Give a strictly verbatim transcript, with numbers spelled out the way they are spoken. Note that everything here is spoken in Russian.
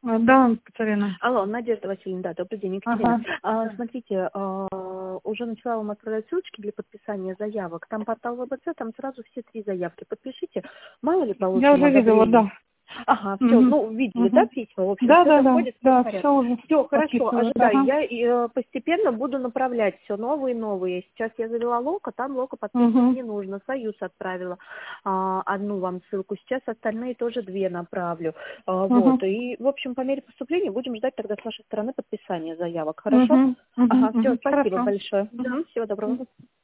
А, Да, Катерина. Алло, Надежда Васильевна, да, добрый день, Екатерина. Ага. А, смотрите, а, уже начала вам отправлять ссылочки для подписания заявок. Там портал ВБЦ, там сразу все три заявки. Подпишите, мало ли Я получим уже видела, одобрение. да. Ага, все, Угу. ну, видели, да, Угу. письма, в общем, Да, все да, да, заходит, все в да, все порядке. уже Все, хорошо, подписываю. ожидаю. Ага. Я э, постепенно буду направлять все новые и новые. Сейчас я завела Локо, там Локо подписывать Угу. не нужно. Союз отправила а, одну вам ссылку. Сейчас остальные тоже две направлю. А, вот, Угу. и, в общем, по мере поступления будем ждать тогда с вашей стороны подписания заявок. Хорошо? Угу. Угу. Ага, все, Угу. спасибо Хорошо. большое. Угу, всего доброго.